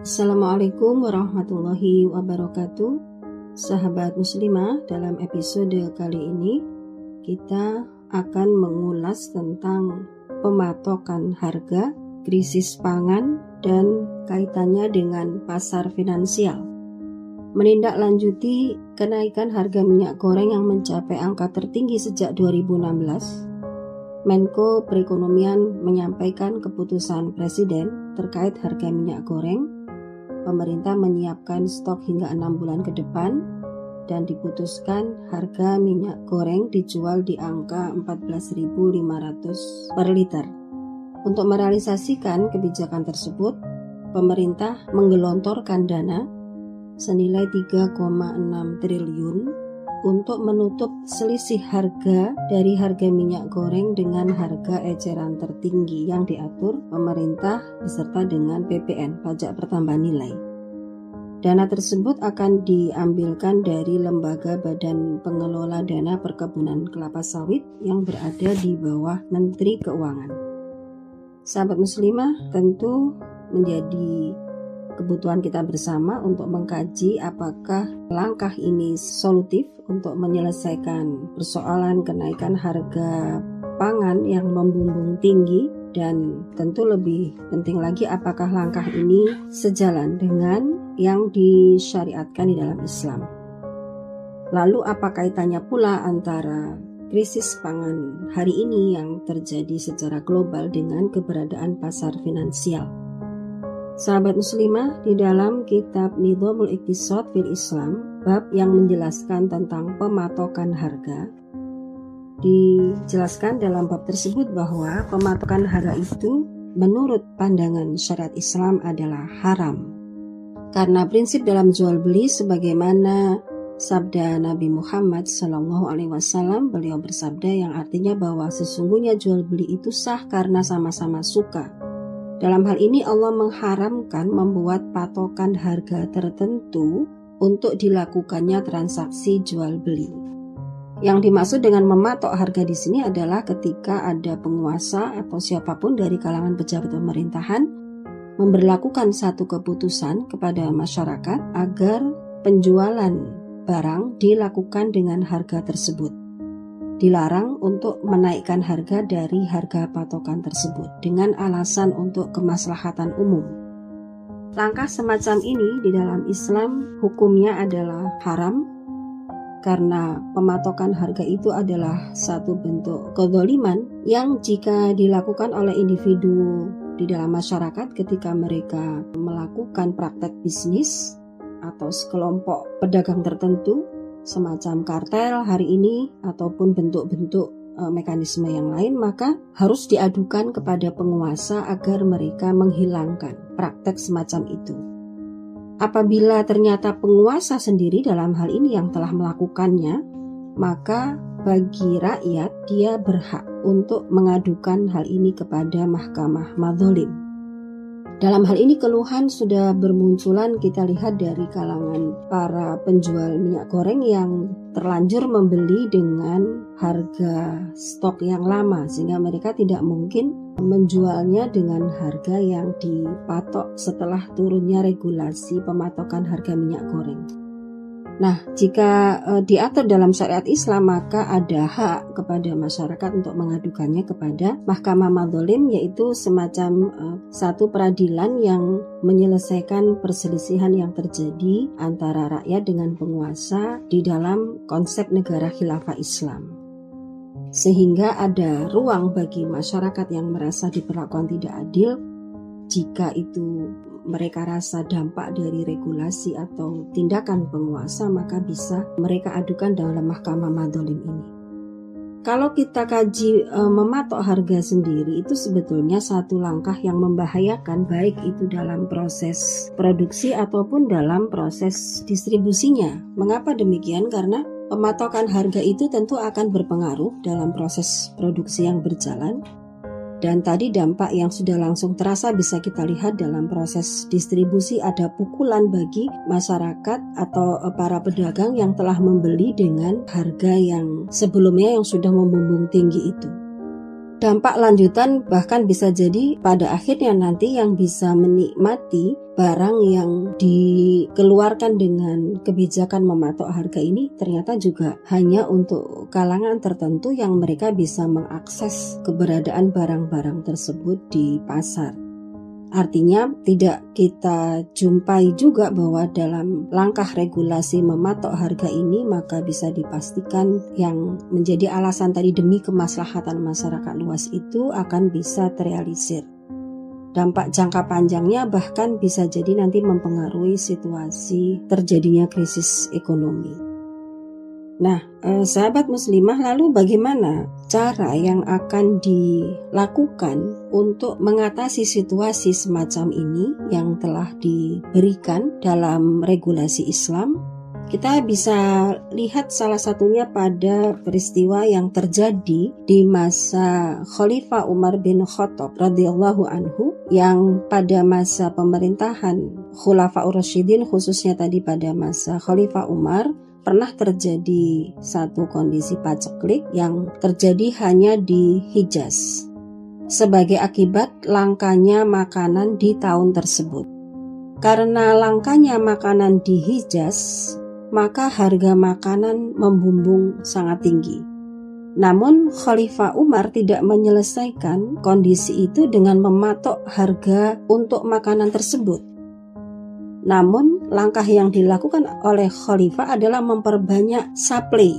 Assalamualaikum warahmatullahi wabarakatuh. Sahabat muslimah, dalam episode kali ini kita akan mengulas tentang pematokan harga, krisis pangan, dan kaitannya dengan pasar finansial. Menindaklanjuti kenaikan harga minyak goreng yang mencapai angka tertinggi sejak 2016, Menko Perekonomian menyampaikan keputusan Presiden terkait harga minyak goreng. Pemerintah menyiapkan stok hingga 6 bulan ke depan dan diputuskan harga minyak goreng dijual di angka 14.500 per liter. Untuk merealisasikan kebijakan tersebut, pemerintah menggelontorkan dana senilai 3,6 triliun untuk menutup selisih harga dari harga minyak goreng dengan harga eceran tertinggi yang diatur pemerintah beserta dengan PPN, pajak pertambahan nilai. Dana tersebut akan diambilkan dari Lembaga Badan Pengelola Dana Perkebunan Kelapa Sawit yang berada di bawah Menteri Keuangan. Sahabat muslimah, tentu menjadi kebutuhan kita bersama untuk mengkaji apakah langkah ini solutif untuk menyelesaikan persoalan kenaikan harga pangan yang membumbung tinggi, dan tentu lebih penting lagi apakah langkah ini sejalan dengan yang disyariatkan di dalam Islam. Lalu apa kaitannya pula antara krisis pangan hari ini yang terjadi secara global dengan keberadaan pasar finansial? Sahabat muslimah, di dalam kitab Nidhamul Iqtisad fil Islam, bab yang menjelaskan tentang pematokan harga, dijelaskan dalam bab tersebut bahwa pematokan harga itu menurut pandangan syariat Islam adalah haram. Karena prinsip dalam jual beli sebagaimana sabda Nabi Muhammad SAW, beliau bersabda yang artinya bahwa sesungguhnya jual beli itu sah karena sama-sama suka. Dalam hal ini Allah mengharamkan membuat patokan harga tertentu untuk dilakukannya transaksi jual beli. Yang dimaksud dengan mematok harga di sini adalah ketika ada penguasa atau siapapun dari kalangan pejabat pemerintahan memberlakukan satu keputusan kepada masyarakat agar penjualan barang dilakukan dengan harga tersebut. Dilarang untuk menaikkan harga dari harga patokan tersebut dengan alasan untuk kemaslahatan umum. Langkah semacam ini di dalam Islam hukumnya adalah haram karena pematokan harga itu adalah satu bentuk kezaliman yang jika dilakukan oleh individu di dalam masyarakat ketika mereka melakukan praktek bisnis atau sekelompok pedagang tertentu semacam kartel hari ini ataupun bentuk-bentuk mekanisme yang lain, maka harus diadukan kepada penguasa agar mereka menghilangkan praktek semacam itu. Apabila ternyata penguasa sendiri dalam hal ini yang telah melakukannya, maka bagi rakyat dia berhak untuk mengadukan hal ini kepada mahkamah madzalim. Dalam hal ini keluhan sudah bermunculan kita lihat dari kalangan para penjual minyak goreng yang terlanjur membeli dengan harga stok yang lama sehingga mereka tidak mungkin menjualnya dengan harga yang dipatok setelah turunnya regulasi pematokan harga minyak goreng. Nah, jika diatur dalam syariat Islam maka ada hak kepada masyarakat untuk mengadukannya kepada mahkamah madzalim, yaitu semacam satu peradilan yang menyelesaikan perselisihan yang terjadi antara rakyat dengan penguasa di dalam konsep negara khilafah Islam. Sehingga ada ruang bagi masyarakat yang merasa diperlakukan tidak adil jika itu mereka rasa dampak dari regulasi atau tindakan penguasa, maka bisa mereka adukan dalam mahkamah madzalim ini. Kalau kita kaji mematok harga sendiri, itu sebetulnya satu langkah yang membahayakan baik itu dalam proses produksi ataupun dalam proses distribusinya. Mengapa demikian? Karena pematokan harga itu tentu akan berpengaruh dalam proses produksi yang berjalan. Dan tadi dampak yang sudah langsung terasa bisa kita lihat dalam proses distribusi, ada pukulan bagi masyarakat atau para pedagang yang telah membeli dengan harga yang sebelumnya yang sudah membumbung tinggi itu. dampak lanjutan bahkan bisa jadi pada akhirnya nanti yang bisa menikmati barang yang dikeluarkan dengan kebijakan mematok harga ini ternyata juga hanya untuk kalangan tertentu yang mereka bisa mengakses keberadaan barang-barang tersebut di pasar. Artinya tidak kita jumpai juga bahwa dalam langkah regulasi mematok harga ini maka bisa dipastikan yang menjadi alasan tadi demi kemaslahatan masyarakat luas itu akan bisa terrealisir. Dampak jangka panjangnya bahkan bisa jadi nanti mempengaruhi situasi terjadinya krisis ekonomi. Nah, sahabat muslimah, lalu bagaimana cara yang akan dilakukan untuk mengatasi situasi semacam ini yang telah diberikan dalam regulasi Islam? Kita bisa lihat salah satunya pada peristiwa yang terjadi di masa Khalifah Umar bin Khattab radhiyallahu anhu, yang pada masa pemerintahan Khulafaur Rasyidin, khususnya tadi pada masa Khalifah Umar, pernah terjadi satu kondisi paceklik yang terjadi hanya di Hijaz sebagai akibat langkanya makanan di tahun tersebut. Karena langkanya makanan di Hijaz, maka harga makanan membumbung sangat tinggi. Namun Khalifah Umar tidak menyelesaikan kondisi itu dengan mematok harga untuk makanan tersebut. Namun langkah yang dilakukan oleh Khalifah adalah memperbanyak supply.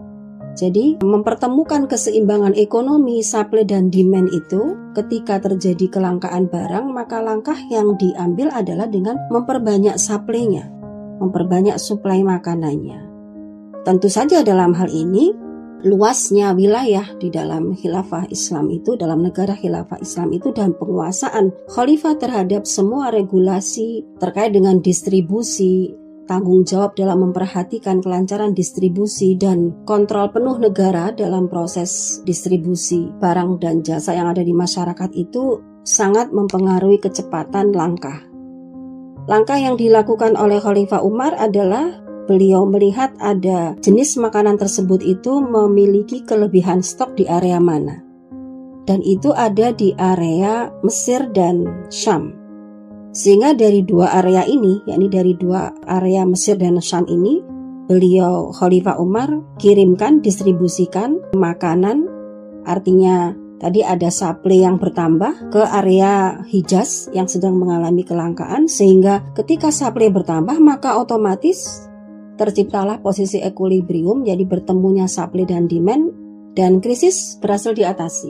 Jadi mempertemukan keseimbangan ekonomi supply dan demand itu ketika terjadi kelangkaan barang, maka langkah yang diambil adalah dengan memperbanyak supply-nya, memperbanyak suplai makanannya. Tentu saja dalam hal ini luasnya wilayah di dalam khilafah Islam itu, dalam negara khilafah Islam itu, dan penguasaan khalifah terhadap semua regulasi terkait dengan distribusi, tanggung jawab dalam memperhatikan kelancaran distribusi dan kontrol penuh negara dalam proses distribusi barang dan jasa yang ada di masyarakat itu sangat mempengaruhi kecepatan langkah. Langkah yang dilakukan oleh Khalifah Umar adalah beliau melihat ada jenis makanan tersebut itu memiliki kelebihan stok di area mana. Dan itu ada di area Mesir dan Syam. Sehingga dari dua area ini, yakni dari dua area Mesir dan Syam ini, beliau Khalifah Umar kirimkan, distribusikan makanan, artinya tadi ada supply yang bertambah ke area Hijaz yang sedang mengalami kelangkaan, sehingga ketika supply bertambah maka otomatis terciptalah posisi equilibrium, jadi bertemunya supply dan demand, dan krisis berhasil diatasi.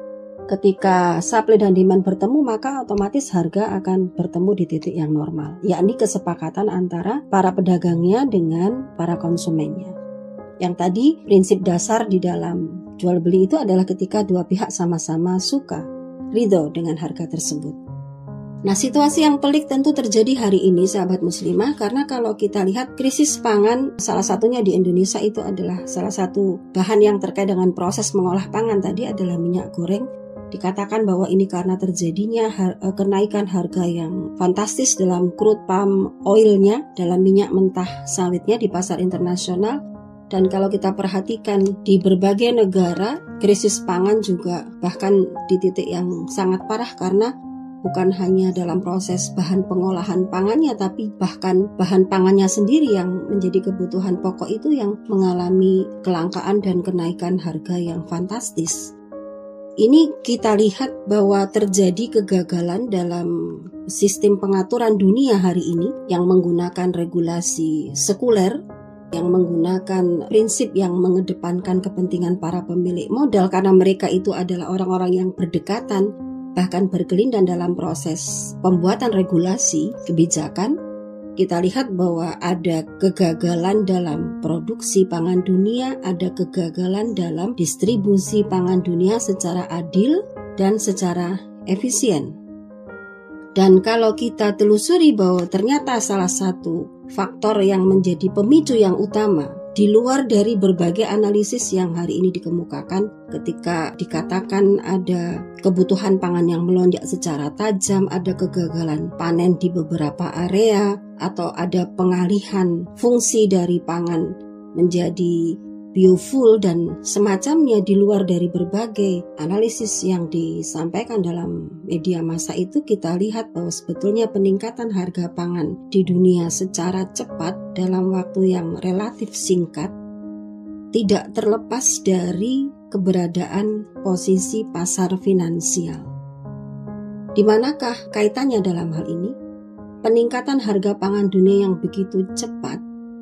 Ketika supply dan demand bertemu, maka otomatis harga akan bertemu di titik yang normal, yakni kesepakatan antara para pedagangnya dengan para konsumennya. Yang tadi prinsip dasar di dalam jual beli itu adalah ketika dua pihak sama-sama suka, ridho dengan harga tersebut. Nah, situasi yang pelik tentu terjadi hari ini, sahabat muslimah, karena kalau kita lihat krisis pangan, salah satunya di Indonesia itu adalah salah satu bahan yang terkait dengan proses mengolah pangan tadi adalah minyak goreng. Dikatakan bahwa ini karena terjadinya kenaikan harga yang fantastis dalam crude palm oilnya, dalam minyak mentah sawitnya di pasar internasional. Dan kalau kita perhatikan di berbagai negara, krisis pangan juga bahkan di titik yang sangat parah karena bukan hanya dalam proses bahan pengolahan pangannya, tapi bahkan bahan pangannya sendiri yang menjadi kebutuhan pokok itu yang mengalami kelangkaan dan kenaikan harga yang fantastis. Ini kita lihat bahwa terjadi kegagalan dalam sistem pengaturan dunia hari ini yang menggunakan regulasi sekuler, yang menggunakan prinsip yang mengedepankan kepentingan para pemilik modal karena mereka itu adalah orang-orang yang berdekatan, bahkan berkelindan dalam proses pembuatan regulasi kebijakan. Kita lihat bahwa ada kegagalan dalam produksi pangan dunia, ada kegagalan dalam distribusi pangan dunia secara adil dan secara efisien. Dan kalau kita telusuri bahwa ternyata salah satu faktor yang menjadi pemicu yang utama di luar dari berbagai analisis yang hari ini dikemukakan ketika dikatakan ada kebutuhan pangan yang melonjak secara tajam, ada kegagalan panen di beberapa area, atau ada pengalihan fungsi dari pangan menjadi biofuel dan semacamnya di luar dari berbagai analisis yang disampaikan dalam media massa itu, kita lihat bahwa sebetulnya peningkatan harga pangan di dunia secara cepat dalam waktu yang relatif singkat tidak terlepas dari keberadaan posisi pasar finansial. Di manakah kaitannya dalam hal ini? Peningkatan harga pangan dunia yang begitu cepat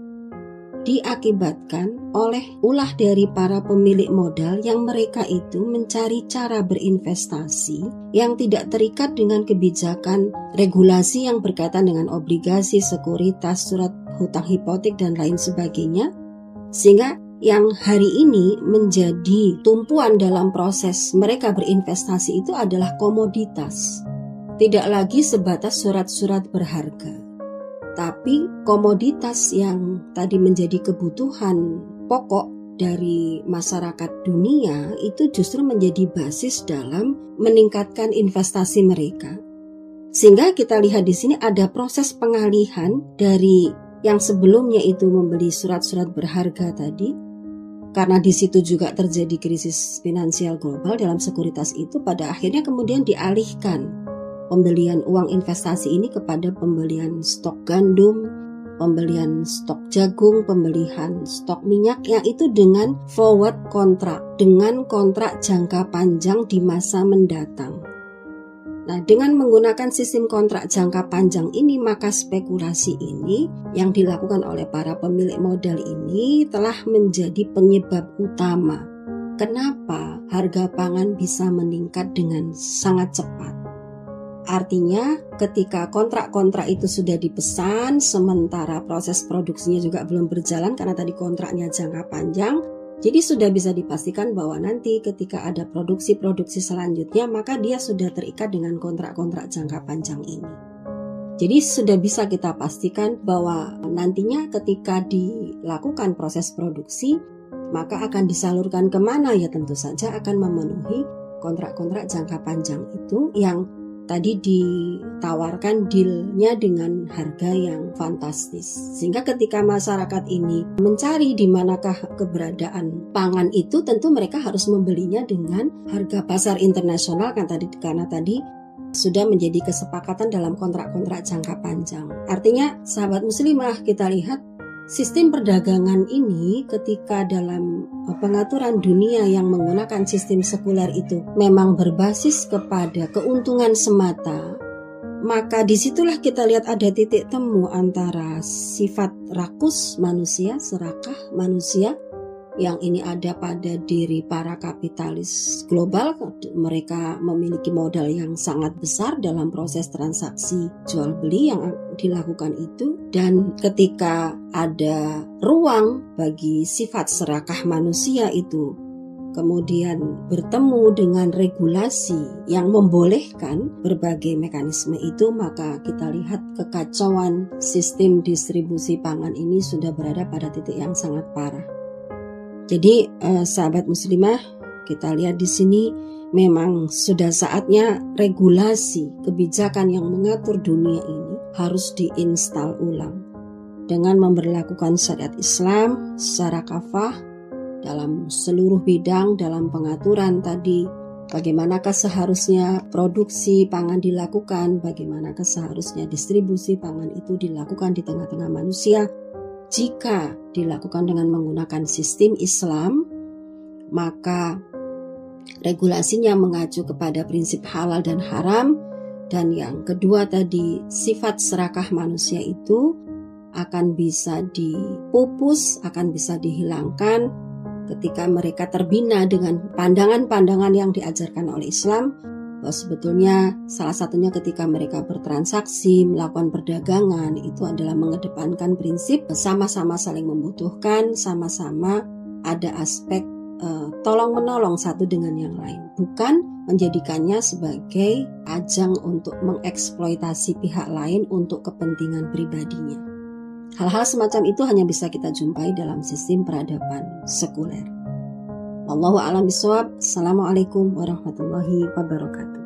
diakibatkan oleh ulah dari para pemilik modal yang mereka itu mencari cara berinvestasi yang tidak terikat dengan kebijakan regulasi yang berkaitan dengan obligasi, sekuritas, surat hutang hipotek, dan lain sebagainya, sehingga yang hari ini menjadi tumpuan dalam proses mereka berinvestasi itu adalah komoditas, tidak lagi sebatas surat-surat berharga, tapi komoditas yang tadi menjadi kebutuhan pokok dari masyarakat dunia itu justru menjadi basis dalam meningkatkan investasi mereka. Sehingga kita lihat di sini ada proses pengalihan dari yang sebelumnya itu membeli surat-surat berharga tadi, karena di situ juga terjadi krisis finansial global dalam sekuritas itu, pada akhirnya kemudian dialihkan pembelian uang investasi ini kepada pembelian stok gandum, pembelian stok jagung, pembelian stok minyak, yang itu dengan forward kontrak, dengan kontrak jangka panjang di masa mendatang. Nah, dengan menggunakan sistem kontrak jangka panjang ini, maka spekulasi ini yang dilakukan oleh para pemilik modal ini telah menjadi penyebab utama kenapa harga pangan bisa meningkat dengan sangat cepat. Artinya ketika kontrak-kontrak itu sudah dipesan, sementara proses produksinya juga belum berjalan karena tadi kontraknya jangka panjang, jadi sudah bisa dipastikan bahwa nanti ketika ada produksi-produksi selanjutnya, maka dia sudah terikat dengan kontrak-kontrak jangka panjang ini. Jadi sudah bisa kita pastikan bahwa nantinya ketika dilakukan proses produksi, maka akan disalurkan kemana? Ya tentu saja akan memenuhi kontrak-kontrak jangka panjang itu yang tadi ditawarkan dealnya dengan harga yang fantastis. Sehingga ketika masyarakat ini mencari di manakah keberadaan pangan itu, tentu mereka harus membelinya dengan harga pasar internasional karena tadi sudah menjadi kesepakatan dalam kontrak-kontrak jangka panjang. Artinya sahabat muslimah, kita lihat sistem perdagangan ini ketika dalam pengaturan dunia yang menggunakan sistem sekuler itu memang berbasis kepada keuntungan semata, maka disitulah kita lihat ada titik temu antara sifat rakus manusia, serakah manusia, yang ini ada pada diri para kapitalis global. Mereka memiliki modal yang sangat besar dalam proses transaksi jual beli yang dilakukan itu, dan ketika ada ruang bagi sifat serakah manusia itu kemudian bertemu dengan regulasi yang membolehkan berbagai mekanisme itu, maka kita lihat kekacauan sistem distribusi pangan ini sudah berada pada titik yang sangat parah. Jadi sahabat muslimah, kita lihat di sini memang sudah saatnya regulasi kebijakan yang mengatur dunia ini harus diinstal ulang dengan memberlakukan syariat Islam secara kafah dalam seluruh bidang, dalam pengaturan tadi bagaimanakah seharusnya produksi pangan dilakukan, bagaimanakah seharusnya distribusi pangan itu dilakukan di tengah-tengah manusia. Jika dilakukan dengan menggunakan sistem Islam, maka regulasinya mengacu kepada prinsip halal dan haram. Dan yang kedua tadi, sifat serakah manusia itu akan bisa dipupus, akan bisa dihilangkan ketika mereka terbina dengan pandangan-pandangan yang diajarkan oleh Islam, bahwa sebetulnya salah satunya ketika mereka bertransaksi, melakukan perdagangan, itu adalah mengedepankan prinsip sama-sama saling membutuhkan, sama-sama ada aspek tolong-menolong satu dengan yang lain, bukan menjadikannya sebagai ajang untuk mengeksploitasi pihak lain untuk kepentingan pribadinya. Hal-hal semacam itu hanya bisa kita jumpai dalam sistem peradaban sekuler. Wallahu a'lam bishawab. Assalamualaikum warahmatullahi wabarakatuh.